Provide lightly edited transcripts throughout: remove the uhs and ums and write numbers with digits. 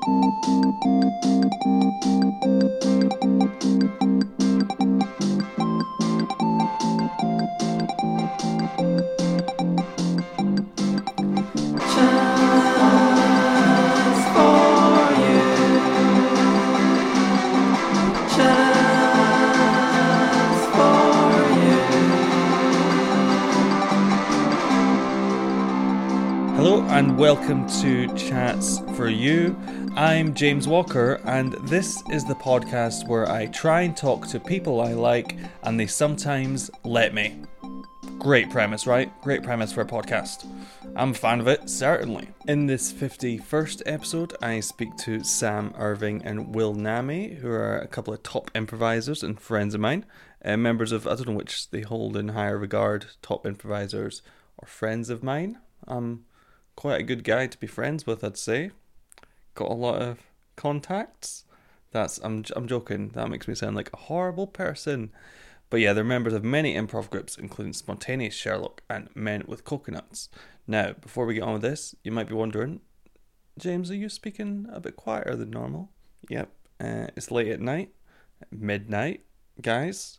And welcome to Chats for You. I'm James Walker, and this is the podcast where I try and talk to people I like, and they sometimes let me. Great premise, right? Great premise for a podcast. I'm a fan of it, certainly. In this 51st episode, I speak to Sam Irving and Will Nami, who are a couple of top improvisers and friends of mine, members of, I don't know which they hold in higher regard, top improvisers or friends of mine. Quite a good guy to be friends with, I'd say. Got a lot of contacts. I'm joking. That makes me sound like a horrible person. But yeah, they're members of many improv groups, including Spontaneous Sherlock and Men with Coconuts. Now, before we get on with this, you might be wondering, James, are you speaking a bit quieter than normal? Yep. It's late at night, midnight, guys.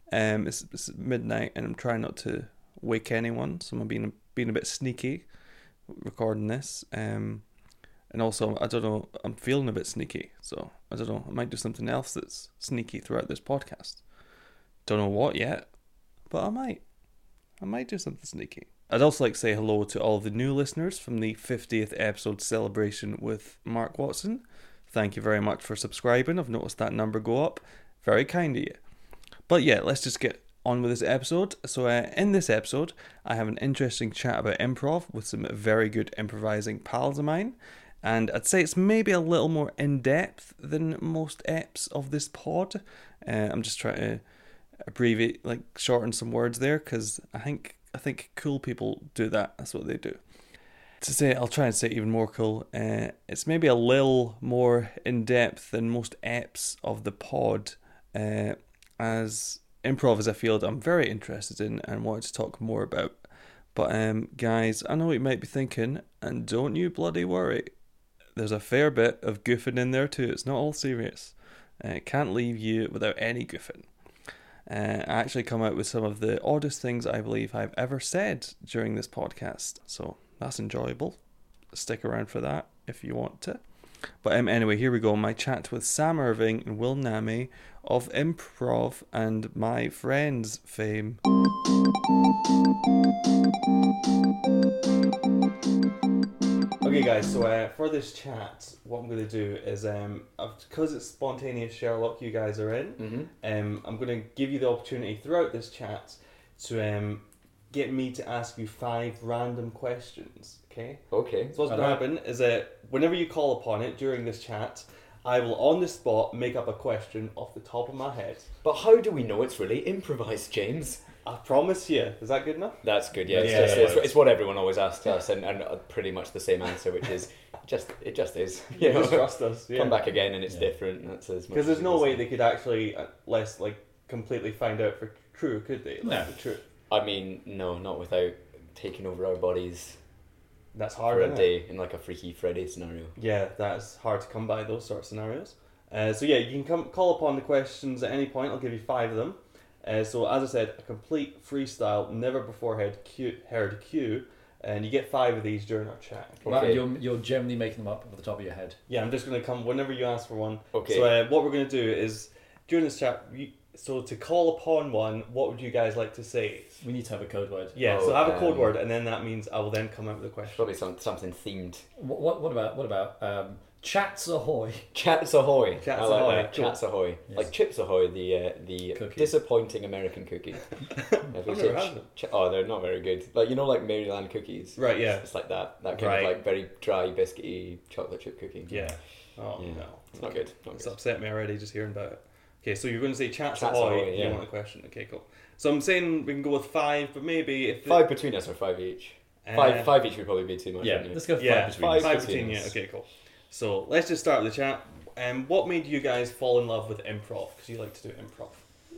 It's midnight, and I'm trying not to wake anyone, so I'm being a bit sneaky recording this, and also I don't know, I'm feeling a bit sneaky, so I don't know, I might do something else that's sneaky throughout this podcast. Don't know what yet, but I might do something sneaky. I'd also like to say hello to all the new listeners from the 50th episode celebration with Mark Watson. Thank you very much for subscribing. I've noticed that number go up. Very kind of you. But yeah, let's just get on with this episode. So in this episode, I have an interesting chat about improv with some very good improvising pals of mine, and I'd say it's maybe a little more in-depth than most eps of this pod. I'm just trying to abbreviate, like shorten some words there, because I think cool people do that. That's what they do. I'll try and say it even more cool. It's maybe a little more in-depth than most eps of the pod, as improv is a field I'm very interested in and wanted to talk more about. But guys, I know what you might be thinking, and don't you bloody worry. There's a fair bit of goofing in there too. It's not all serious. Can't leave you without any goofing. I actually come out with some of the oddest things I believe I've ever said during this podcast. So that's enjoyable. Stick around for that if you want to. But anyway, here we go. My chat with Sam Irving and Will Nami of improv and my friends fame. Okay guys, so for this chat, what I'm going to do is, because it's Spontaneous Sherlock you guys are in, I'm going to give you the opportunity throughout this chat to get me to ask you 5 random questions, okay? Okay. So what's going to happen is that whenever you call upon it during this chat, I will on the spot make up a question off the top of my head. But how do we know it's really improvised, James? I promise you. Is that good enough? That's good, yeah. It's what everyone always asks us, and pretty much the same answer, which is, it just is. You know? Just trust us. Yeah. Come back again and it's different. That's as much. Because there's no way they could actually, completely find out for true, could they? No. For true. I mean, no, not without taking over our bodies. That's hard, for a isn't day in like a Freaky Friday scenario. Yeah, that's hard to come by, those sort of scenarios. So yeah, you can call upon the questions at any point. I'll give you 5 of them. So as I said, a complete freestyle, never before heard cue, and you get 5 of these during our chat. Okay. Wow, you're generally making them up off the top of your head. Yeah, I'm just going to come whenever you ask for one. Okay. So what we're going to do is, during this chat, so to call upon one, what would you guys like to say? We need to have a code word. Yeah, so have a code word, and then that means I will then come out with a question. Probably something themed. What about Chats Ahoy? Chats Ahoy. Chats I like Ahoy. that. Cool. Chats Ahoy. Yes. Like Chips Ahoy, the Cookie. disappointing American cookie. I've never had them. Oh, they're not very good. Like, you know, like Maryland cookies. Right, yeah. It's like that kind of like very dry, biscuity chocolate chip cookie. Yeah. Oh, yeah. no. It's not good. It's upset me already just hearing about it. Okay, so you're going to say Chats Ahoy, Ahoy, yeah. you want a question. Okay, cool. So I'm saying we can go with 5, but maybe if... 5 between us or 5 each? 5 each would probably be too much. Yeah, wouldn't it? let's go 5 between five us. 5 between between you. us. Okay, cool. So let's just start with the chat. What made you guys fall in love with improv? Because you like to do improv.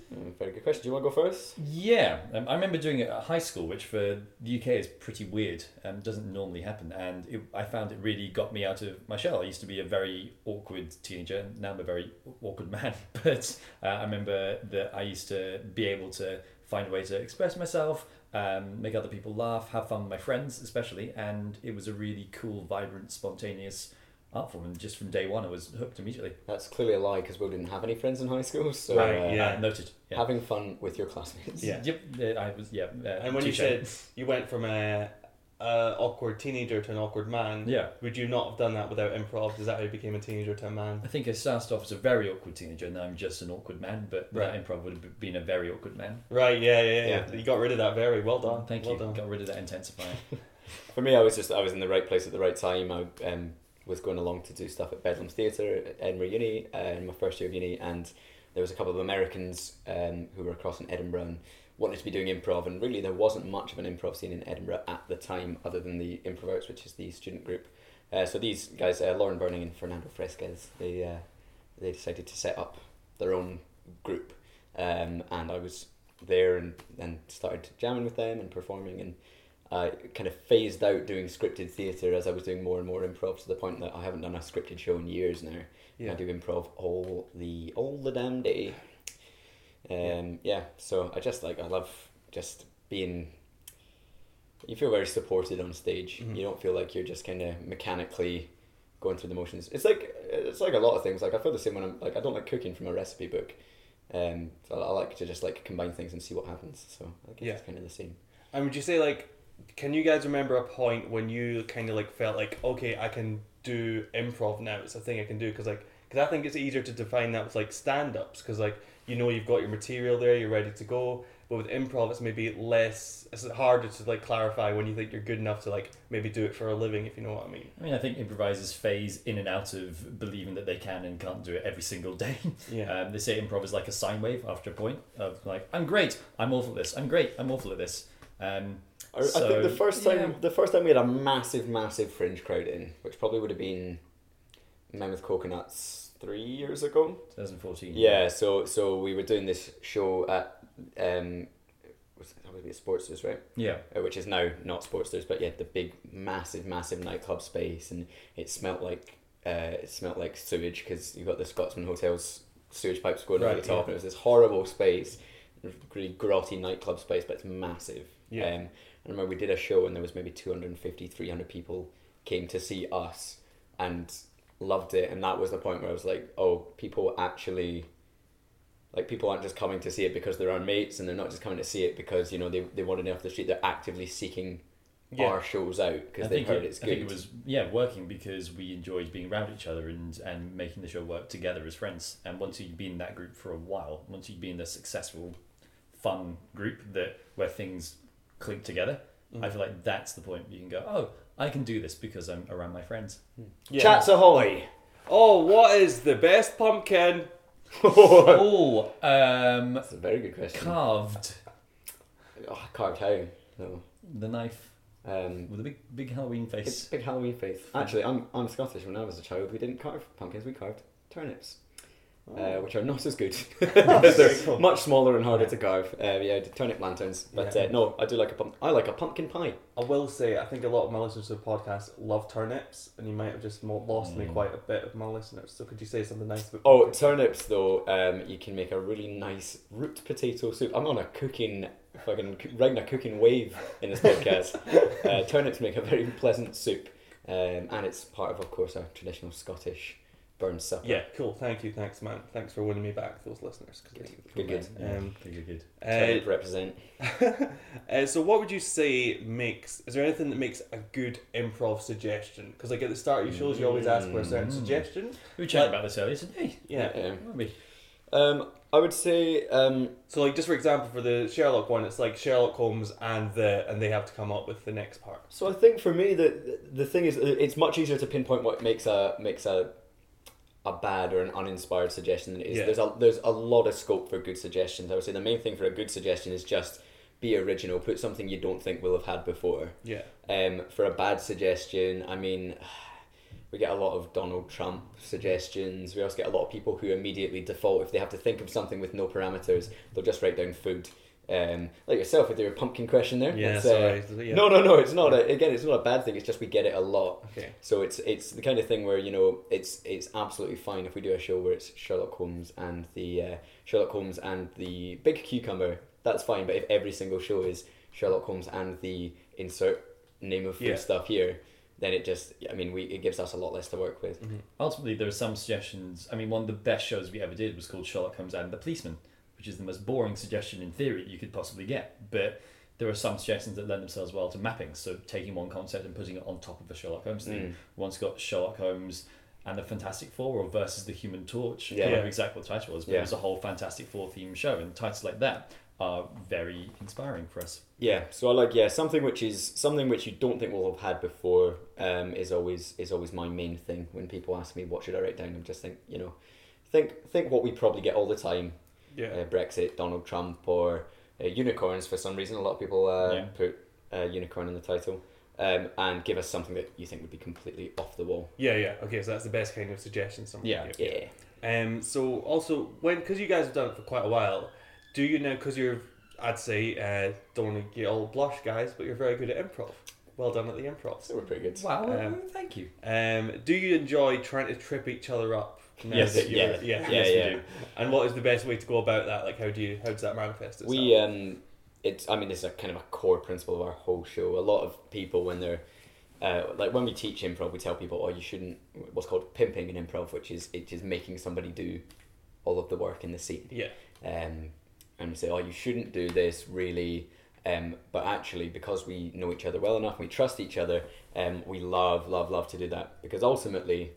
Very good question. Do you want to go first? Yeah, I remember doing it at high school, which for the UK is pretty weird. Doesn't normally happen, and I found it really got me out of my shell. I used to be a very awkward teenager. Now I'm a very awkward man. But I remember that I used to be able to find a way to express myself, make other people laugh, have fun with my friends, especially. And it was a really cool, vibrant, spontaneous art form. And just from day one, I was hooked immediately. That's clearly a lie because Will didn't have any friends in high school. So Right, yeah. Noted. Yeah. having fun with your classmates. Yeah. Yep. I was. Yeah. And when you said you went from a awkward teenager to an awkward man, Yeah. would you not have done that without improv? Is that how you became a teenager to a man? I think I started off as a very awkward teenager, and now I'm just an awkward man. But Right. that improv would have been a very awkward man. Right, yeah. Yeah. You got rid of that very well done. Thank well you. Done. Got rid of that intensifier. For me, I was in the right place at the right time. I was going along to do stuff at Bedlam's Theatre at Edinburgh Uni in my first year of uni, and there was a couple of Americans who were across in Edinburgh and wanted to be doing improv, and really there wasn't much of an improv scene in Edinburgh at the time other than the Improverts, which is the student group. So these guys, Lauren Burning and Fernando Fresquez, they decided to set up their own group, and I was there and started jamming with them and performing, and I kind of phased out doing scripted theatre as I was doing more and more improv, to the point that I haven't done a scripted show in years now. Yeah. I do improv all the damn day. So I love just being. You feel very supported on stage. Mhm. You don't feel like you're just kind of mechanically going through the motions. It's like a lot of things. Like I feel the same when I'm like, I don't like cooking from a recipe book. So I like to just like combine things and see what happens. So I guess it's kind of the same. And would you say, like, can you guys remember a point when you kind of like felt like, okay, I can do improv now, it's a thing I can do? Because I think it's easier to define that with like stand-ups, because like, you know, you've got your material there, you're ready to go. But with improv, it's maybe it's harder to like clarify when you think you're good enough to like maybe do it for a living, if you know what I mean. I mean, I think improvisers phase in and out of believing that they can and can't do it every single day. Yeah. They say improv is like a sine wave after a point of like, I'm great, I'm awful at this. I'm great, I'm awful at this. I think the first time we had a massive fringe crowd in, which probably would have been Mammoth Coconuts 3 years ago. 2014. Yeah, so we were doing this show at that would be at Sportsters, right? Yeah. Which is now not Sportsters, but yeah, the big massive nightclub space, and it smelt like sewage because you got the Scotsman Hotel's sewage pipes going over the top, and it was this horrible space, really grotty nightclub space, but it's massive. Yeah. I remember we did a show and there was maybe 250, 300 people came to see us and loved it, and that was the point where I was like, oh, people aren't just coming to see it because they're our mates, and they're not just coming to see it because, you know, they want to know off the street. They're actively seeking our shows out because they've heard it's good. I think it was working because we enjoyed being around each other and making the show work together as friends. And once you've been in that group for a while, once you've been in a successful, fun group where things click together, I feel like that's the point where you can go, oh, I can do this because I'm around my friends. Yeah. Chats ahoy! Oh, what is the best pumpkin? That's a very good question. Carved. Carved how? No. The knife with a big Halloween face. It's big Halloween face. Actually, I'm Scottish. When I was a child, we didn't carve pumpkins. We carved turnips, which are not as good. They're much smaller and harder to carve. Turnip lanterns. But no, I do like I like a pumpkin pie. I will say, I think a lot of my listeners to the podcast love turnips, and you might have just lost me quite a bit of my listeners. So could you say something nice about pumpkin? Turnips though, you can make a really nice root potato soup. I'm on a riding a cooking wave in this podcast. Turnips make a very pleasant soup, and it's part of course, our traditional Scottish burn supper. Yeah, cool. Thanks, man. Thanks for winning me back, those listeners. Good. Good. Turnip represent. So what would you say is there anything that makes a good improv suggestion? Because like at the start of your shows, you always ask for a certain suggestion. We were chatting about this earlier today. Yeah. I would say so like just for example for the Sherlock one, it's like Sherlock Holmes and they have to come up with the next part. So I think for me the thing is it's much easier to pinpoint what makes a bad or an uninspired suggestion than it is. Yeah. There's a lot of scope for good suggestions. I would say the main thing for a good suggestion is just be original, put something you don't think we'll have had before. Yeah. For a bad suggestion, I mean, We get a lot of Donald Trump suggestions. We also get a lot of people who immediately default, if they have to think of something with no parameters, they'll just write down food. Like yourself with your pumpkin question there. Yeah, It's, sorry. Yeah. No, it's not. Again, it's not a bad thing. It's just we get it a lot. Okay. So it's the kind of thing where it's absolutely fine if we do a show where it's Sherlock Holmes and the Big Cucumber. That's fine. But if every single show is Sherlock Holmes and the insert name of food stuff here, then it gives us a lot less to work with. Mm-hmm. Ultimately, there are some suggestions. I mean, one of the best shows we ever did was called Sherlock Holmes and the Policeman, which is the most boring suggestion in theory you could possibly get. But there are some suggestions that lend themselves well to mapping. So taking one concept and putting it on top of a Sherlock Holmes theme. One's got Sherlock Holmes and the Fantastic Four, or versus the Human Torch. I don't know exactly what the title was, but it was a whole Fantastic Four themed show, and titles like that are very inspiring for us. Yeah, so I like something which you don't think we'll have had before. Is always my main thing when people ask me what should I write down. I'm just think what we probably get all the time. Yeah. Brexit, Donald Trump, or unicorns. For some reason, a lot of people put unicorn in the title, and give us something that you think would be completely off the wall. Yeah. Okay, so that's the best kind of suggestion. Yeah. So also, because you guys have done it for quite a while, do you know, because you're, I'd say, don't want to get all blush, guys, but you're very good at improv. Well done at the improv. So we're pretty good. Wow, thank you. Do you enjoy trying to trip each other up? Yes, we do. And what is the best way to go about that? Like, how does that manifest itself? It's a kind of a core principle of our whole show. A lot of people, when they're when we teach improv, we tell people, you shouldn't, what's called pimping in improv, which is making somebody do all of the work in the scene. Yeah. And we say, you shouldn't do this really, but actually, because we know each other well enough, we trust each other, we love to do that, because ultimately,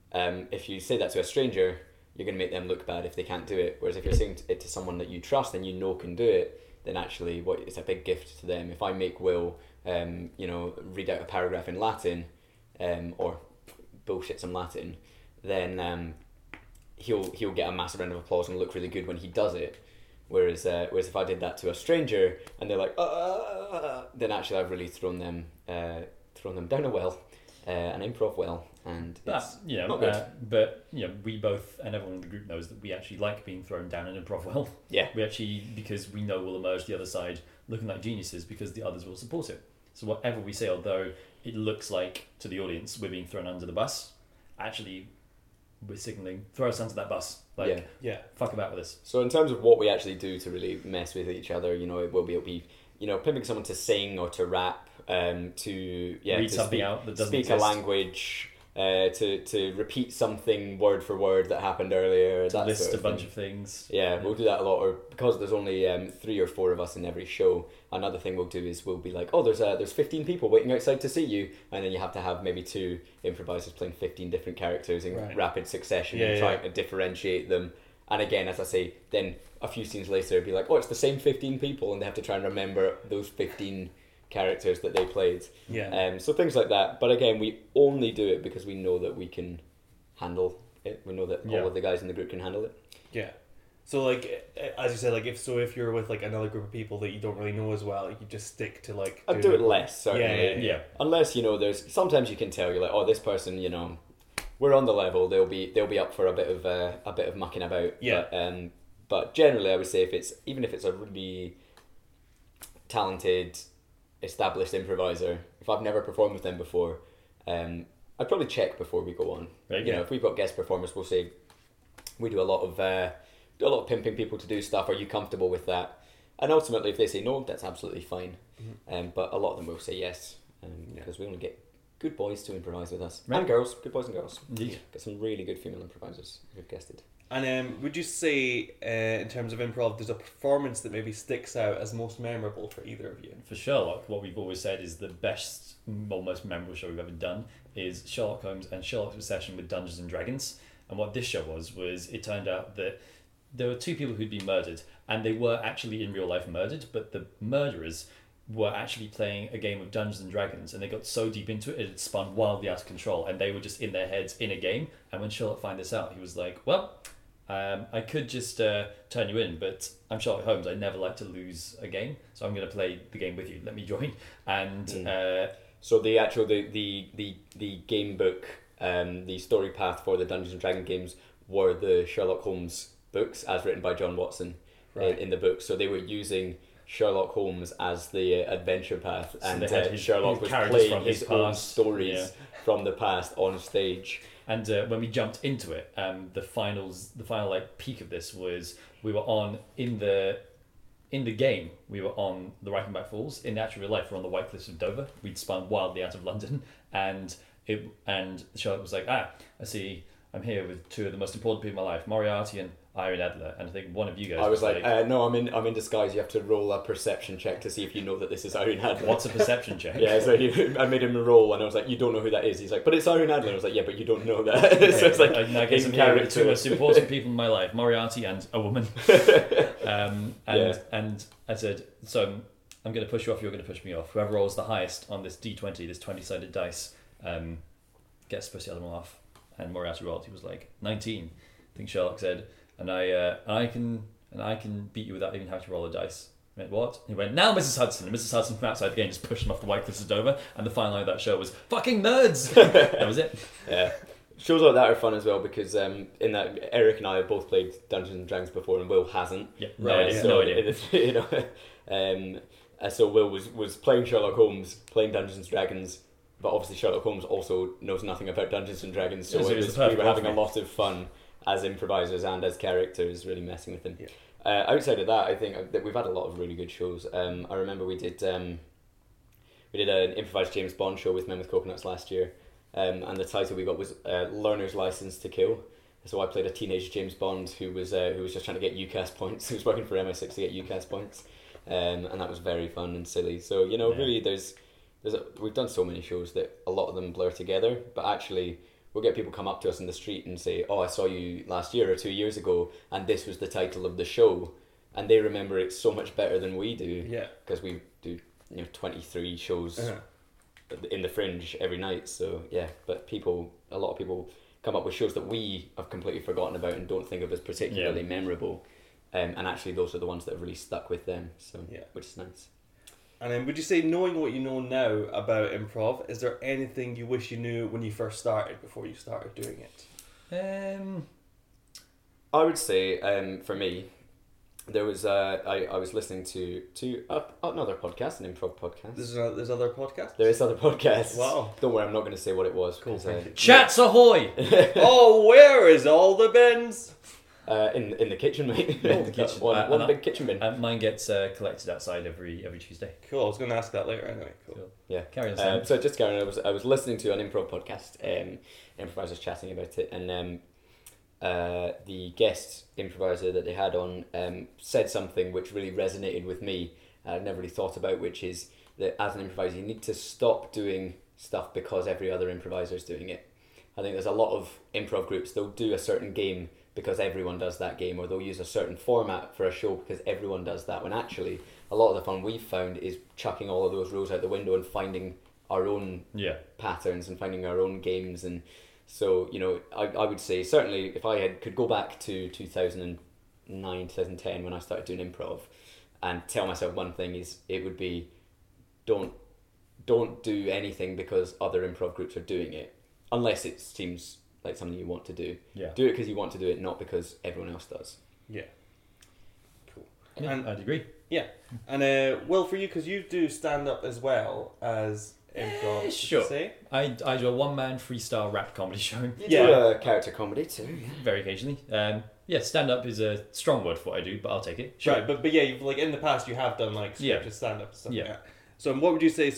if you say that to a stranger, you're going to make them look bad if they can't do it. Whereas if you're saying it to someone that you trust and you know can do it, then actually it's a big gift to them. If I make Will, read out a paragraph in Latin, or bullshit some Latin, then he'll get a massive round of applause and look really good when he does it. Whereas if I did that to a stranger and they're like, then actually I've really thrown them down a well, an improv well, and it's not good. But we both, and everyone in the group knows that we actually like being thrown down an improv well. Yeah. We actually, because we know we'll emerge the other side looking like geniuses because the others will support it. So whatever we say, although it looks like to the audience we're being thrown under the bus, actually we're signaling, throw us under that bus. Fuck about with this. So in terms of what we actually do to really mess with each other, it'll be pimping someone to sing or to rap, to read something out that doesn't speak exist. a language, to repeat something word for word that happened earlier. To list a bunch of things. Yeah, we'll do that a lot. Or because there's only 3 or 4 of us in every show, another thing we'll do is we'll be like, there's 15 people waiting outside to see you, and then you have to have maybe 2 improvisers playing 15 different characters in rapid succession and trying to differentiate them. And again, as I say, then a few scenes later it'd be like, it's the same 15 people, and they have to try and remember those 15 characters that they played. So things like that. But again, we only do it because we know that we can handle it. We know that all of the guys in the group can handle it. Yeah. So as you said, if you're with another group of people that you don't really know as well, you just stick to I'd do it less, certainly. Yeah. Unless there's sometimes you can tell, you're like, this person, we're on the level. They'll be up for a bit of mucking about. Yeah. But generally, I would say even if it's a really talented, established improviser, if I've never performed with them before, I'd probably check before we go on. Right, If we've got guest performers, we'll say we do a lot of pimping people to do stuff. Are you comfortable with that? And ultimately, if they say no, that's absolutely fine. Mm-hmm. But a lot of them will say yes, because we only get good boys to improvise with us, and girls, good boys and girls. Indeed. Got some really good female improvisers who've guested. And would you say, in terms of improv, there's a performance that maybe sticks out as most memorable for either of you? For Sherlock, what we've always said is the best, or most memorable show we've ever done is Sherlock Holmes and Sherlock's Obsession with Dungeons and Dragons. And what this show was it turned out that there were 2 people who'd been murdered, and they were actually in real life murdered, but the murderers were actually playing a game of Dungeons and Dragons, and they got so deep into it, it had spun wildly out of control, and they were just in their heads in a game. And when Sherlock found this out, he was like, I could just turn you in, but I'm Sherlock Holmes. I never like to lose a game, so I'm going to play the game with you. Let me join. And so the actual the game book the story path for the Dungeons and Dragons games were the Sherlock Holmes books as written by John Watson in the book. So they were using Sherlock Holmes as the adventure path, So and they had Sherlock his was characters playing from his his own past. stories from the past on stage. And when we jumped into it, the final like peak of this was we were on in the game. We were on the Reichenbach Falls. In actual real life, we're on the White Cliffs of Dover. We'd spun wildly out of London, and Sherlock was like, I see. I'm here with two of the most important people in my life, Moriarty and Irene Adler, and I think one of you guys. I was like, no, I'm in disguise. You have to roll a perception check to see if you know that this is Irene Adler. "What's a perception check?" Yeah, so I made him roll, and I was like, "You don't know who that is." He's like, "But it's Irene Adler." I was like, "Yeah, but you don't know that." So it's like I guess in I'm here with the two character. most important people in my life, Moriarty and a woman. And I said, so I'm going to push you off. You're going to push me off. Whoever rolls the highest on this D20, this 20-sided dice, gets to push the other one off. And Moriarty rolled. He was like 19. I think Sherlock said, and I can beat you without even having to roll a dice. I went, what? He went, now Mrs. Hudson. And Mrs. Hudson from outside the game just pushed him off the White Cliffs of Dover. And the final line of that show was, fucking nerds! That was it. Yeah. Shows like that are fun as well because in that Eric and I have both played Dungeons and Dragons before, and Will hasn't. Yeah, no idea. So Will was playing Sherlock Holmes, playing Dungeons and Dragons, but obviously Sherlock Holmes also knows nothing about Dungeons and Dragons, so Yeah, so it was the we perfect were having a role for lot of fun as improvisers and as characters, really messing with them. Yeah. Outside of that, I think that we've had a lot of really good shows. I remember we did an improvised James Bond show with Men with Coconuts last year. And the title we got was Learner's License to Kill. So I played a teenage James Bond who was just trying to get UCAS points. He was working for MI6 to get UCAS points, and that was very fun and silly. So really, we've done so many shows that a lot of them blur together. But actually, we'll get people come up to us in the street and say, "Oh, I saw you last year or 2 years ago, and this was the title of the show," and they remember it so much better than we do. Yeah. Because we do 23 shows. Uh-huh. In the Fringe every night, so yeah. But a lot of people come up with shows that we have completely forgotten about and don't think of as particularly memorable, and actually those are the ones that have really stuck with them. So Yeah. which is nice. And then, would you say, knowing what you know now about improv, is there anything you wish you knew when you first started before you started doing it? I would say, for me, there was I was listening to another podcast, an improv podcast. There's other podcasts? There is other podcasts. Wow. Don't worry, I'm not going to say what it was. Cool, 'Cause, thank you. Chats ahoy! Oh, where is all the bins? in the kitchen, mate. In the kitchen. one big kitchen bin. Mine gets collected outside every Tuesday. Cool, I was going to ask that later anyway. Cool. Yeah. Carry on, Sam. So just carrying on, I was listening to an improv podcast, improvisers chatting about it, and the guest improviser that they had on said something which really resonated with me. I'd never really thought about, which is that as an improviser, you need to stop doing stuff because every other improviser is doing it. I think there's a lot of improv groups, they'll do a certain game because everyone does that game, or they'll use a certain format for a show because everyone does that, when actually a lot of the fun we've found is chucking all of those rules out the window and finding our own patterns and finding our own games. And so, I would say, certainly, if I could go back to 2009, 2010 when I started doing improv and tell myself one thing, is it would be don't do anything because other improv groups are doing it, unless it seems like something you want to do. Yeah. Do it because you want to do it, not because everyone else does. Yeah. Cool. Yeah, And I'd agree. yeah. And Will, for you, because you do stand-up as well as improv, did sure. you say? I do a one-man freestyle rap comedy show. Yeah. Do a character comedy too. Very occasionally. Stand-up is a strong word for what I do, but I'll take it. Sure. Right, but yeah, you've in the past you have done scripted stand-up and stuff like that. So what would you say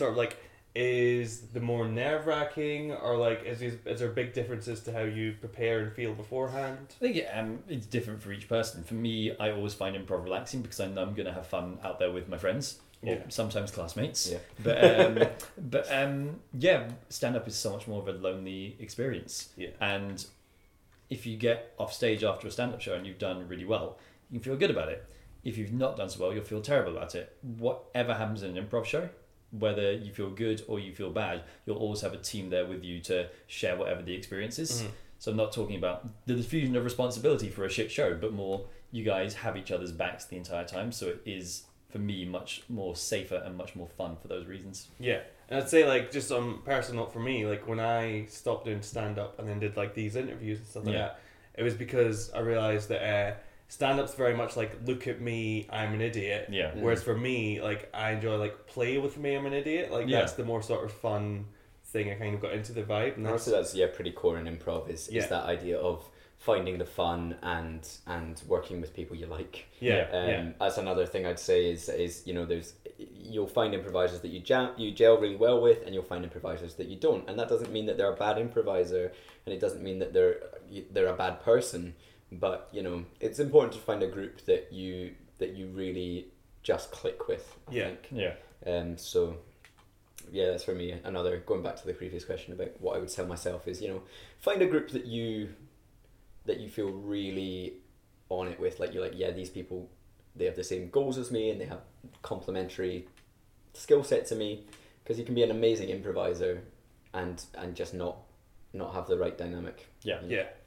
is the more nerve-wracking, or is there big differences to how you prepare and feel beforehand? I think it's different for each person. For me, I always find improv relaxing because I know I'm going to have fun out there with my friends, or sometimes classmates. Yeah. But stand-up is so much more of a lonely experience. Yeah. And if you get off stage after a stand-up show and you've done really well, you can feel good about it. If you've not done so well, you'll feel terrible about it. Whatever happens in an improv show, whether you feel good or you feel bad, you'll always have a team there with you to share whatever the experience is. Mm-hmm. So I'm not talking about the diffusion of responsibility for a shit show, but more you guys have each other's backs the entire time. So it is, for me, much more safer and much more fun for those reasons. Yeah. And I'd say, like, just on personal note for me, like, when I stopped doing stand-up and then did, like, these interviews and stuff like Yeah. that, it was because I realised that stand-up's very much like, look at me, I'm an idiot. Yeah. Whereas for me, like, I enjoy, like, play with me, I'm an idiot. Like, Yeah. that's the more sort of fun thing I kind of got into the vibe. And Honestly, that's pretty core in improv is that idea of finding the fun and working with people you like. That's another thing I'd say is you'll find improvisers that you gel really well with, and you'll find improvisers that you don't, and that doesn't mean that they're a bad improviser, and it doesn't mean that they're a bad person, but it's important to find a group that you really just click with. I think. So that's for me another, going back to the previous question about what I would tell myself is, find a group that you feel really on it with, like you're like, yeah, these people, they have the same goals as me and they have complementary skill set to me, because you can be an amazing improviser and just not have the right dynamic. Yeah.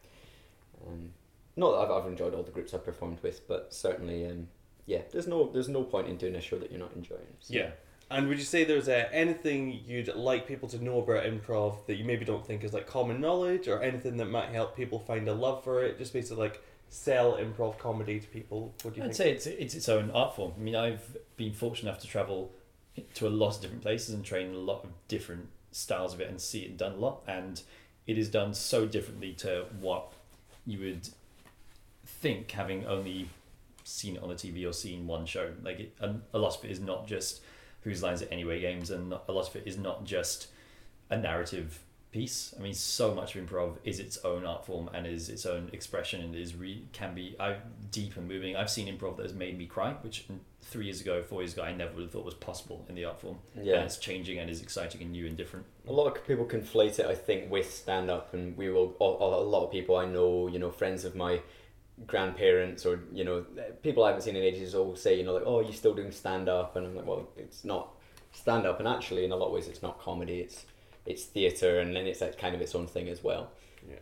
Not that I've enjoyed all the groups I've performed with, but certainly there's no point in doing a show that you're not enjoying. So. Yeah. And would you say there's anything you'd like people to know about improv that you maybe don't think is like common knowledge, or anything that might help people find a love for it? Just basically like sell improv comedy to people. What do you think? I'd say it's its own art form. I mean, I've been fortunate enough to travel to a lot of different places and train a lot of different styles of it and see it done a lot. And it is done so differently to what you would think, having only seen it on the TV or seen one show. Like a lot of it is not just Whose Lines It Anyway games, and a lot of it is not just a narrative piece. I mean, so much of improv is its own art form and is its own expression, and can be deep and moving. I've seen improv that has made me cry, which 4 years ago I never would have thought was possible in the art form. Yeah. And it's changing and is exciting and new and different. A lot of people conflate it, I think, with stand-up, and a lot of people I know, friends of my grandparents or people I haven't seen in ages all say like, oh, you're still doing stand-up, and I'm like, well, it's not stand-up, and actually in a lot of ways it's not comedy, it's theatre, and then it's like kind of its own thing as well.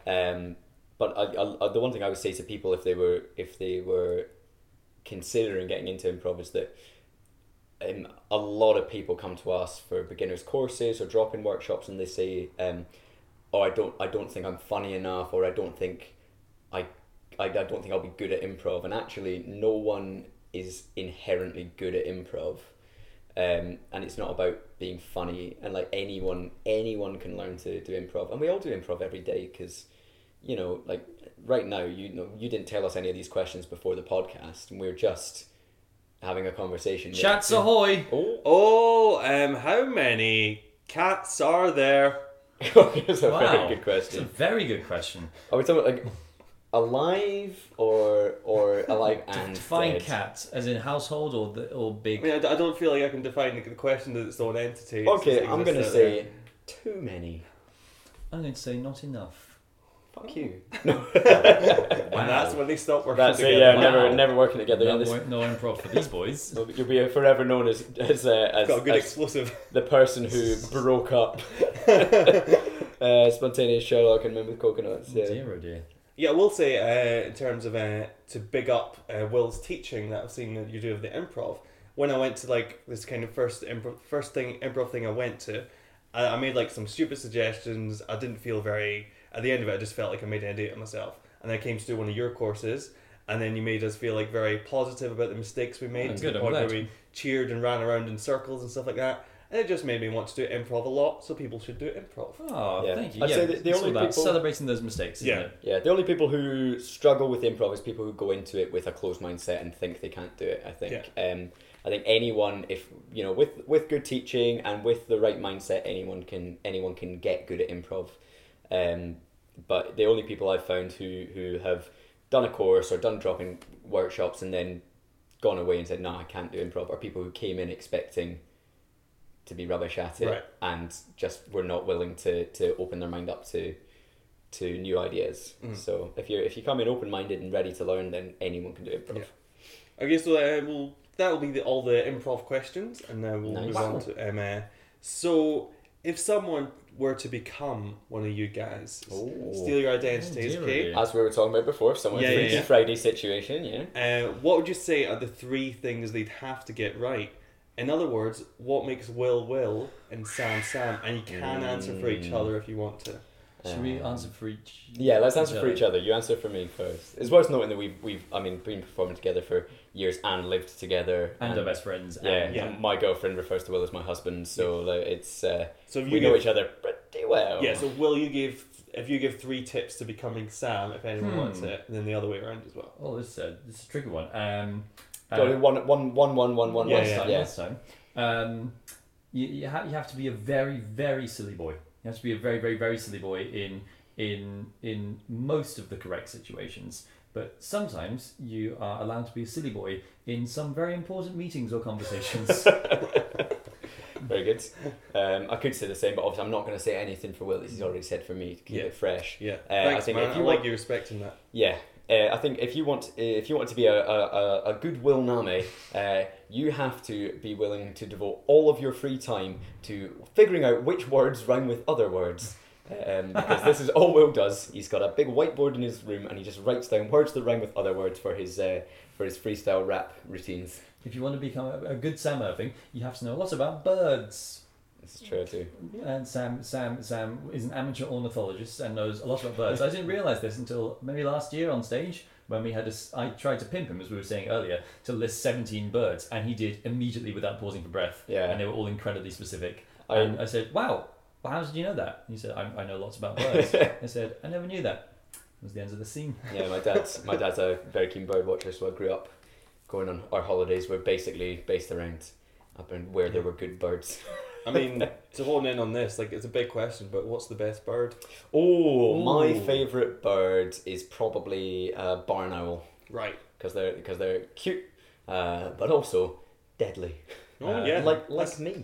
But I the one thing I would say to people if they were considering getting into improv is that a lot of people come to us for beginners courses or drop-in workshops, and they say I don't think I'm funny enough, or I don't think I'll be good at improv. And actually no one is inherently good at improv, and it's not about being funny, and like anyone can learn to do improv, and we all do improv every day, because like right now you didn't tell us any of these questions before the podcast, and we're just having a conversation. Chats ahoy! How many cats are there? That's a Wow. very good It's a question. very good question. Are we talking like alive or alive and Define dead? cat as in household or I big. mean, I don't feel like I can define the question as its own entity. Okay, I'm gonna say too many. I'm going to say not enough. Fuck you. And that's when they stop working That's it. together. Yeah, Wow. never working together. No, Yeah, no improv for these boys. you'll be forever known as Got a good as explosive. the person who broke up Spontaneous Sherlock and Men with Coconuts. Yeah. Dear, oh dear. Yeah, I will say in terms of to big up Will's teaching that I've seen that you do of the improv. When I went to like this kind of first improv thing I went to, I made like some stupid suggestions. I didn't feel very. At the end of it, I just felt like I made an idiot of myself. And then I came to do one of your courses, and then you made us feel like very positive about the mistakes we made, Oh, to good, the I'm point where glad. we cheered and ran around in circles and stuff like that. And it just made me want to do improv a lot, so people should do improv. Oh, Yeah. thank you. I'd Yeah, say the it's all only about people- celebrating those mistakes, isn't Yeah. it? Yeah, the only people who struggle with improv is people who go into it with a closed mindset and think they can't do it. I think. I think anyone, if with good teaching and with the right mindset, anyone can get good at improv. But the only people I've found who have done a course or done drop-in workshops and then gone away and said, no, I can't do improv, are people who came in expecting to be rubbish at it, Right. and just were not willing to open their mind up to new ideas. So if you come in open-minded and ready to learn, then anyone can do improv. Yeah. Okay, so that'll be all the improv questions, and then we'll Nice. move on to so if someone were to become one of you guys, Oh. steal your identities, dear, okay? dear. As we were talking about before, someone's Yeah, Freaky yeah. Friday situation, yeah. What would you say are the 3 things they'd have to get right In other words, what makes Will and Sam, and you can answer for each other if you want to. Should we answer for each? Yeah, let's answer for each other. You answer for me first. It's worth noting that we've been performing together for years and lived together. And our best friends. Yeah. My girlfriend refers to Will as my husband, so it's So if we know each other pretty well. Yeah. So Will, if you give 3 tips to becoming Sam, if anyone wants it, and then the other way around as well. Oh, this is a tricky one. Go one. Next time. You have to be a very, very silly boy. You have to be a very, very, very silly boy in most of the correct situations. But sometimes you are allowed to be a silly boy in some very important meetings or conversations. Very good. I could say the same, but obviously I'm not going to say anything for Will, as he's already said for me to keep it fresh. Yeah. I Thanks, think man. if you like you respecting that. Yeah. I think if you want to be a good Will Name, you have to be willing to devote all of your free time to figuring out which words rhyme with other words. Because this is all Will does. He's got a big whiteboard in his room and he just writes down words that rhyme with other words for his freestyle rap routines. If you want to become a good Sam Irving, you have to know a lot about birds. This is true too. And Sam is an amateur ornithologist and knows a lot about birds. I didn't realise this until maybe last year on stage when we had I tried to pimp him, as we were saying earlier, to list 17 birds, and he did immediately without pausing for breath. Yeah. And they were all incredibly specific. And I said, "Wow, well, how did you know that?" And he said, "I know lots about birds." I said, "I never knew that." It was the end of the scene. Yeah, my dad's a very keen bird watcher, so I grew up going on our holidays were basically based around up and where there were good birds. I mean, to hone in on this, like, it's a big question, but what's the best bird? My favourite bird is probably barn owl. Right. Because they're cute, but also deadly. Like me.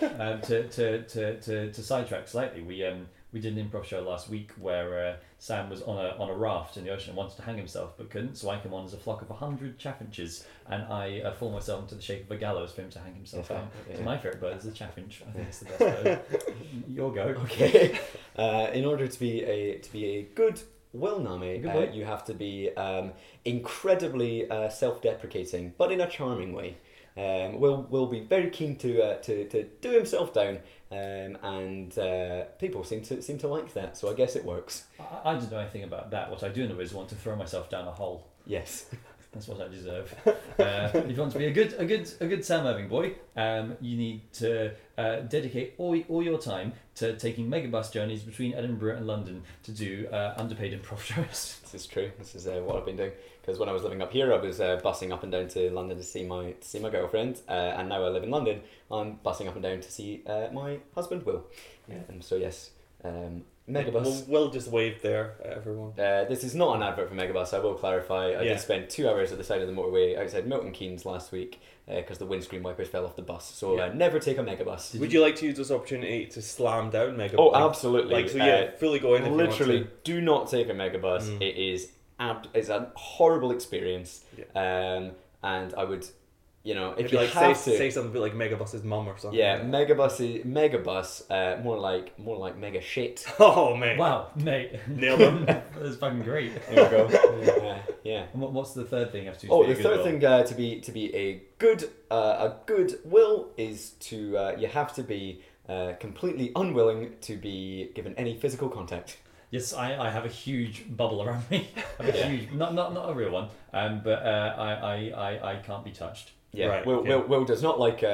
To sidetrack slightly, we did an improv show last week where Sam was on a raft in the ocean and wanted to hang himself but couldn't, so I came on as a flock of 100 chaffinches and I formed myself into the shape of a gallows for him to hang himself on. Yeah. So my favourite bird is the chaffinch. I think it's the best bird. Your go. Okay. In order to be a good Will Name, you have to be incredibly self-deprecating, but in a charming way. Will be very keen to do himself down, and people seem to like that. So I guess it works. I don't know anything about that. What I do know is want to throw myself down a hole. Yes. That's what I deserve. If you want to be a good Sam Irving boy, you need to dedicate all your time to taking megabus journeys between Edinburgh and London to do underpaid improv shows. This is true. This is what I've been doing. Because when I was living up here, I was bussing up and down to London to see my girlfriend, and now I live in London. I'm bussing up and down to see my husband Will. And so yes. Megabus. Will just waved there at everyone. This is not an advert for Megabus, I will clarify. I did spend 2 hours at the side of the motorway outside Milton Keynes last week because the windscreen wipers fell off the bus. So never take a Megabus. Would you like to use this opportunity to slam down Megabus? Oh, absolutely. Like, so fully go in if literally, you want to. do not take a Megabus. It is it's a horrible experience. And I would... if you like say something a bit like Megabus's mum or something. Yeah, Megabus, more like mega shit. Oh man! Wow, mate, nailed him. That's fucking great. There we go. Yeah. And what's the third thing you have to do? The third thing to be a good Will is to you have to be completely unwilling to be given any physical contact. Yes, I have a huge bubble around me. I have a huge, not a real one, but I can't be touched. Yeah, right, Will does not like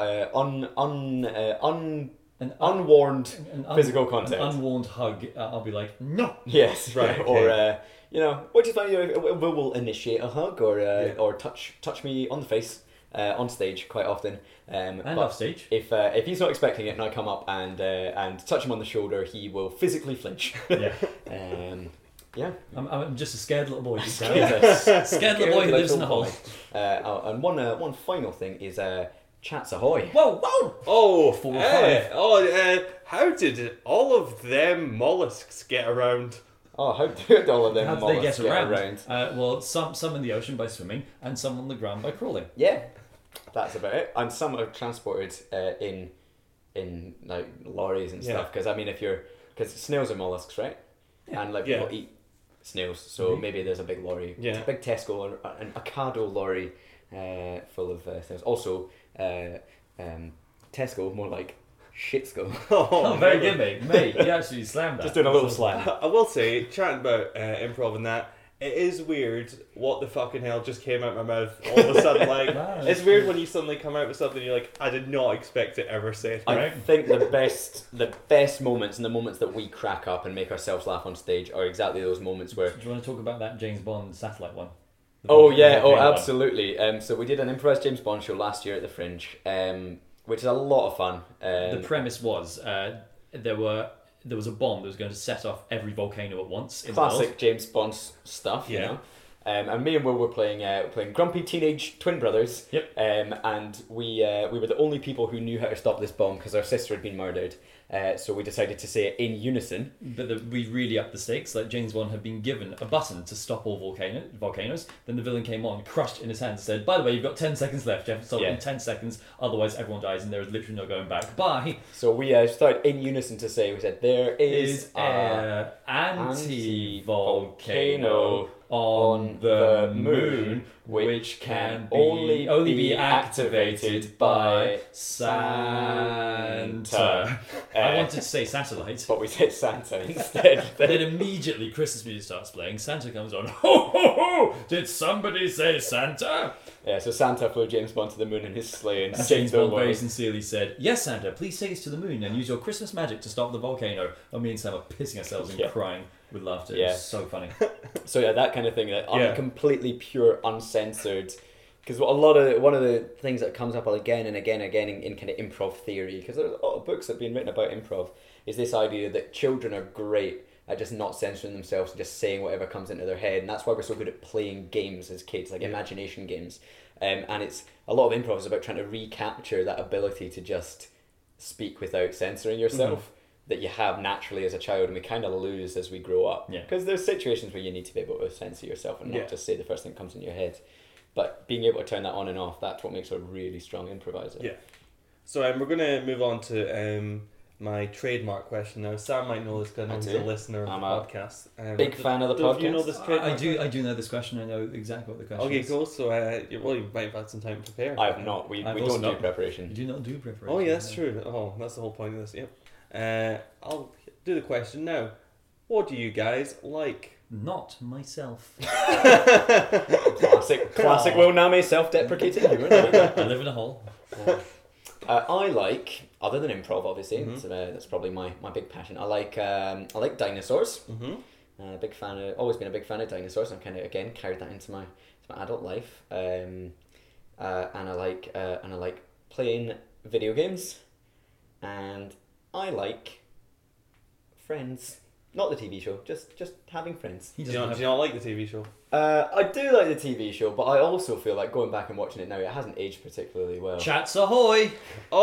unwarned physical contact. An unwarned hug. I'll be like, no. Yes, right. Okay. Or what do you find? Will initiate a hug or touch me on the face on stage quite often. And off stage. If he's not expecting it and I come up and touch him on the shoulder, he will physically flinch. Yeah. Yeah. I'm just a scared little boy. Scared little boy who lives in a hole. And one final thing is chats ahoy. Whoa! Oh, 4 or 5. How did all of them mollusks get around? Oh, how did all of them How did they get mollusks around? Well, some in the ocean by swimming, and some on the ground by crawling. Yeah, that's about it. And some are transported in like lorries and stuff. Because because snails are mollusks, right? Yeah. And people eat snails, so maybe there's a big lorry, a big Tesco or an Ocado lorry full of snails. Also, Tesco, more like Shitsco. Oh, very good, mate. Mate, you actually slammed that. Just doing a little slam. I will say, chatting about improv and that, it is weird what the fucking hell just came out my mouth all of a sudden. Like, Wow, it's weird when you suddenly come out with something you're like, I did not expect it ever said. I think the best moments and the moments that we crack up and make ourselves laugh on stage are exactly those moments where. Do you want to talk about that James Bond satellite one? Oh The yeah, oh volcano one. absolutely. So we did an improvised James Bond show last year at the Fringe, which is a lot of fun. The premise was there was a bomb that was going to set off every volcano at once. In the classic world. James Bond stuff, you Yeah. know. And me and Will were playing grumpy teenage twin brothers. Yep. And we were the only people who knew how to stop this bomb because our sister had been murdered. So we decided to say it in unison. But we really upped the stakes. Like James Bond had been given a button to stop all volcanoes. Then the villain came on, crushed in his hand, and said, "By the way, you've got 10 seconds left. You have to stop it in 10 seconds. Otherwise, everyone dies, and there is literally no going back. Bye." So we started in unison to say, we said, there is an anti-volcano on the moon, which can only be activated by Santa. I wanted to say satellite. But we said Santa instead. Then immediately Christmas music starts playing. Santa comes on. Ho ho ho! Did somebody say Santa? Yeah, so Santa flew James Bond to the moon in his sleigh, and James Bond Bond very sincerely said, "Yes, Santa, please take us to the moon and use your Christmas magic to stop the volcano." And me and Sam are pissing ourselves and crying with laughter. It Yeah. was so funny. So yeah, that kind of thing, that Yeah. completely pure, uncensored. Because one of the things that comes up again and again in kind of improv theory, because there's a lot of books that have been written about improv, is this idea that children are great at just not censoring themselves and just saying whatever comes into their head, and that's why we're so good at playing games as kids, like imagination games. And it's a lot of improv is about trying to recapture that ability to just speak without censoring yourself. That you have naturally as a child, and we kind of lose as we grow up. Yeah. Because there's situations where you need to be able to censor yourself and not Yeah. just say the first thing that comes in your head. But being able to turn that on and off, that's what makes a really strong improviser. Yeah. So we're going to move on to my trademark question now. Sam might know this because I he's do. a listener of I'm the a podcast. Big fan of the Do you know podcast. this trademark? I do know this question. I know exactly what the question Okay, is. cool. So you might have had some time to prepare. I have not. We I've don't also do not. You preparation. do not do preparation. Oh yeah, that's true. Oh, that's the whole point of this. Yep. I'll do the question now. What do you guys like? Not myself. Classic Will Nami, self-deprecating humor. I live in a hole. I like, other than improv, obviously, so, that's probably my big passion. I like dinosaurs. Big fan of, always been a big fan of dinosaurs. I've kind of again carried that into my adult life. And I like playing video games, and I like Friends. Not the TV show, just having friends. He Do doesn't you not like the TV show? I do like the TV show, but I also feel like going back and watching it now, it hasn't aged particularly well. Chats ahoy! Oh,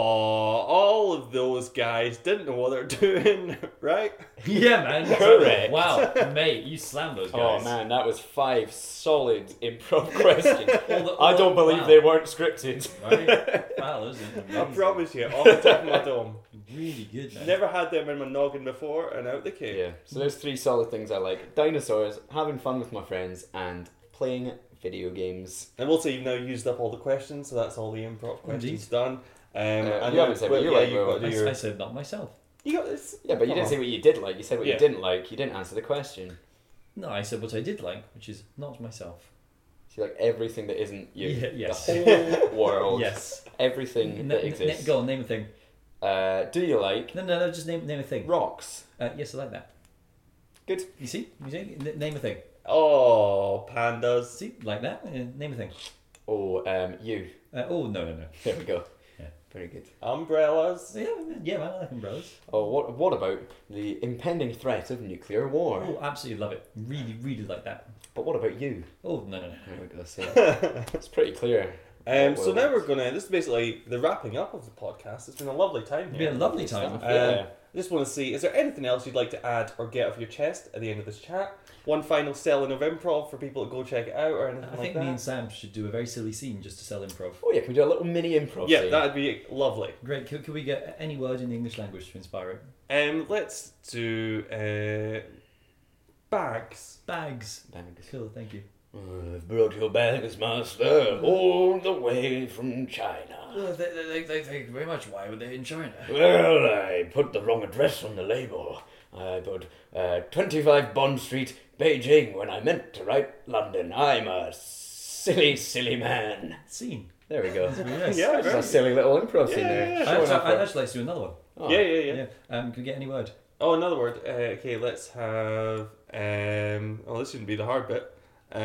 all of those guys didn't know what they're doing, right? Yeah, man. Correct. Wow, mate, you slammed those guys. Oh man, that was 5 solid improv questions. I all don't believe wow. they weren't scripted. Right? Wow, those are I amazing. promise you, off the top of my dome. Really good, man. Never had them in my noggin before, and out they came. Yeah, so there's 3 solid things I like: dinosaurs, having fun with my friends, and playing video games. And we'll say you've now used up all the questions, so that's all the improv questions Indeed. done. And you haven't said what you like, you've Will. got to do your... I said not myself. You got this. Yeah, but you didn't say what you did like. You said what Yeah. you didn't like. You didn't answer the question. No, I said what I did like, which is not myself. So you like everything that isn't you. Yeah, yes. The whole world. Yes. Everything that exists. Go on, name a thing. Do you like No, just name a thing. rocks? Yes, I like that. Good. You see? Name a thing. Oh, pandas. See? Like that? Name a thing. Oh, you. Oh, no. There we go. Yeah. Very good. Umbrellas. Yeah, man, I like umbrellas. Oh, what about the impending threat of nuclear war? Oh, absolutely love it. Really, really like that. But what about you? Oh, no. There we go. See, it's pretty clear. So now we're gonna. This is basically the wrapping up of the podcast. It's been a lovely time It's here. been a lovely time. Yeah. I just want to see, is there anything else you'd like to add or get off your chest at the end of this chat? One final selling of improv for people to go check it out or anything I like think that? me and Sam should do a very silly scene just to sell improv. Oh yeah, can we do a little mini improv? Yeah, scene? that'd be lovely. Great. Could we get any word in the English language to inspire it? Let's do bags. Bags. Thanks. Cool, thank you. I've brought your bags, master, all the way from China. Thank you very much. Why were they in China? Well, I put the wrong address on the label. I put 25 Bond Street, Beijing, when I meant to write London. I'm a silly, silly man. Scene. There we go. That's really nice. Yeah, That's a silly little improv scene there. yeah. Showing off I'd our- actually like to do another one. Oh. Yeah. Can we get any word? Oh, another word. Okay, let's have. Oh, this shouldn't be the hard bit.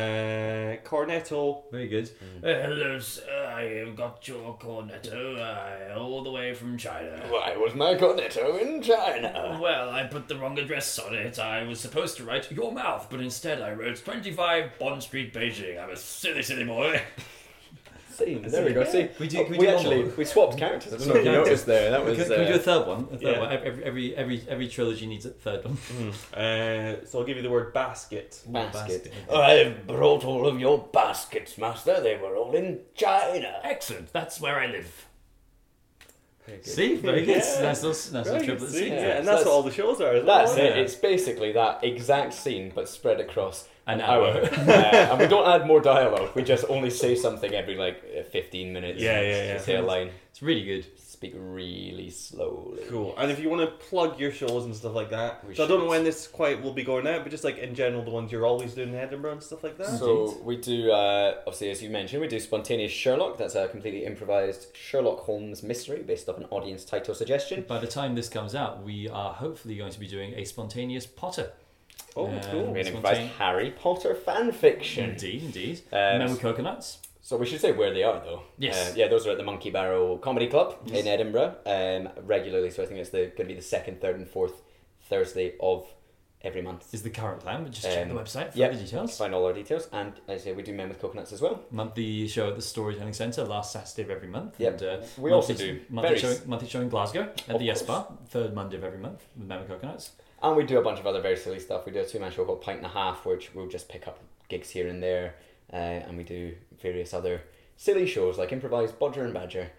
Cornetto. Very good. Hello, sir. I have got your cornetto all the way from China. Why was my cornetto in China? Well, I put the wrong address on it. I was supposed to write your mouth, but instead I wrote 25 Bond Street, Beijing. I'm a silly, silly boy. Scene. There we go. See, We do- can we we do one actually more? we swapped characters. I don't know if you Yeah. noticed there. That was. Can we do a third one? A third yeah. one. Every trilogy needs a third one. So I'll give you the word basket. basket. I've brought all of your baskets, master. They were all in China. Excellent. That's where I live. Very good. See, very good. Yeah. Nice little Very good triplet scene, scene. yeah, Yeah, and so that's that's- what all the shows are as well. That's isn't it. It's basically that exact scene, but spread across An hour. hour. And we don't add more dialogue. We just only say something every 15 minutes. Yeah. Say a line. It's really good. Speak really slowly. Cool. And if you want to plug your shows and stuff like that, We so I don't know should. when this quite will be going out, but just like in general, the ones you're always doing in Edinburgh and stuff like that. So we do, obviously, as you mentioned, we do Spontaneous Sherlock. That's a completely improvised Sherlock Holmes mystery based off an audience title suggestion. By the time this comes out, we are hopefully going to be doing a spontaneous Potter. Oh, cool. We an Spontane- improvised Harry Potter fan fiction. Indeed. Um, Men with Coconuts. So we should say where they are, though. Yes. Yeah, those are at the Monkey Barrow Comedy Club Yes. in Edinburgh regularly. So I think it's going to be the second, third, and fourth Thursday of every month. Is the current plan, but just check the website for Yep. the details. Find all our details, and as I say, we do Men with Coconuts as well. Monthly show at the Storytelling Centre last Saturday of every month. Yep. And, We also do monthly show in Glasgow at Of the Yes course. Bar, third Monday of every month with Men with Coconuts. And we do a bunch of other very silly stuff. We do a 2-man show called Pint and a Half, which we'll just pick up gigs here and there, and we do various other silly shows like improvised Bodger and Badger,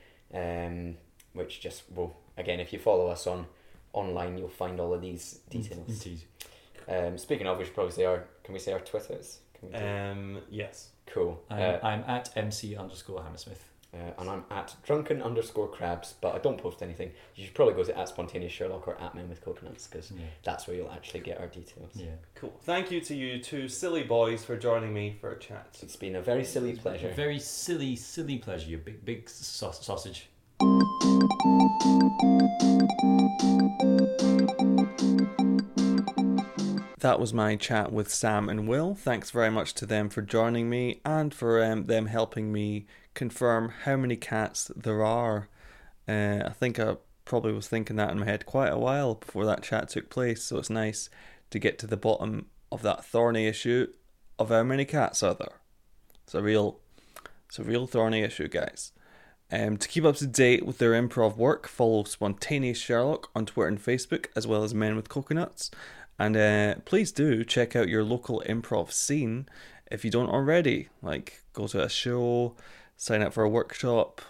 which just will, again, if you follow us online, you'll find all of these details. Indeed. Speaking of, we should probably say can we say our Twitters? Can we do- Yes. Cool. I'm at MC_Hammersmith. And I'm at drunken_crabs, but I don't post anything. You should probably go to at Spontaneous Sherlock or at Men with Coconuts, because Yeah. that's where you'll actually get our details. Yeah. Cool. Thank you to you two silly boys for joining me for a chat. It's been a very silly pleasure. A very silly pleasure, you big sausage. That was my chat with Sam and Will. Thanks very much to them for joining me and for them helping me confirm how many cats there are. I think I probably was thinking that in my head quite a while before that chat took place, so it's nice to get to the bottom of that thorny issue of how many cats are there. It's a real thorny issue, guys. To keep up to date with their improv work, follow Spontaneous Sherlock on Twitter and Facebook, as well as Men with Coconuts. And please do check out your local improv scene if you don't already. Like, go to a show, sign up for a workshop,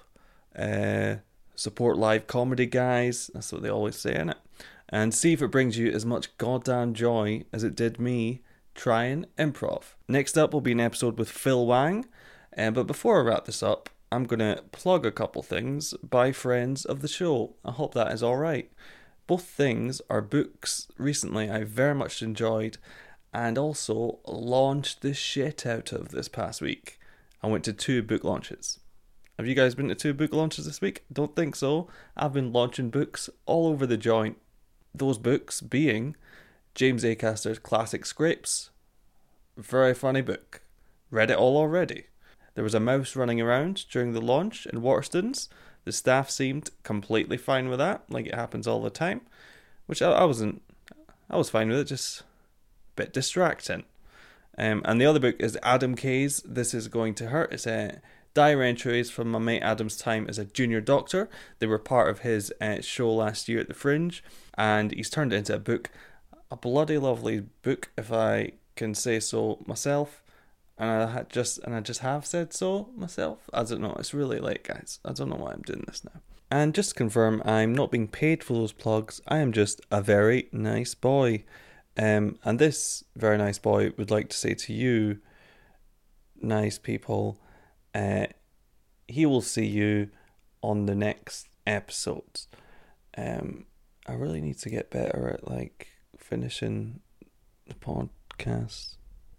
support live comedy guys. That's what they always say, innit? And see if it brings you as much goddamn joy as it did me trying improv. Next up will be an episode with Phil Wang. But before I wrap this up, I'm going to plug a couple things by friends of the show. I hope that is alright. Both things are books recently I very much enjoyed and also launched the shit out of this past week. I went to 2 book launches. Have you guys been to 2 book launches this week? Don't think so. I've been launching books all over the joint. Those books being James Acaster's Classic Scrapes. Very funny book. Read it all already. There was a mouse running around during the launch in Waterstones. The staff seemed completely fine with that, like it happens all the time, which I wasn't. I was fine with it, just a bit distracting. And the other book is Adam Kay's This Is Going to Hurt. It's a diary entries from my mate Adam's time as a junior doctor. They were part of his show last year at the Fringe, and he's turned it into a book. A bloody lovely book, if I can say so myself. And I just have said so myself. I don't know. It's really late, guys. I don't know why I'm doing this now. And just to confirm, I'm not being paid for those plugs. I am just a very nice boy. And this very nice boy would like to say to you, nice people. He will see you on the next episode. I really need to get better at like finishing the podcast.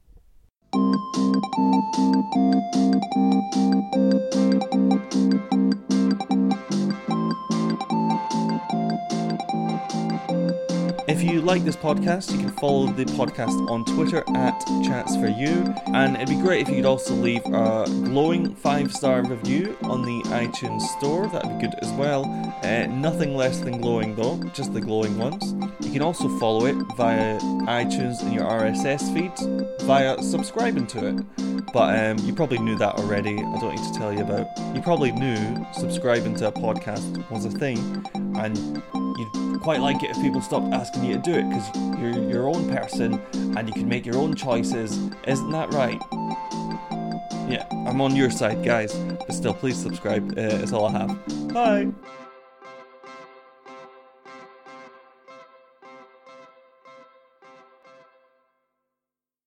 If you like this podcast, you can follow the podcast on Twitter at ChatsForYou, and it'd be great if you could also leave a glowing 5-star review on the iTunes store. That'd be good as well. Nothing less than glowing though, just the glowing ones. You can also follow it via iTunes in your RSS feed via subscribing to it. But you probably knew that already. I don't need to tell you about. You probably knew subscribing to a podcast was a thing, and you'd quite like it if people stopped asking you to do it because you're your own person and you can make your own choices. Isn't that right? Yeah, I'm on your side, guys. But still, please subscribe. It's all I have. Bye.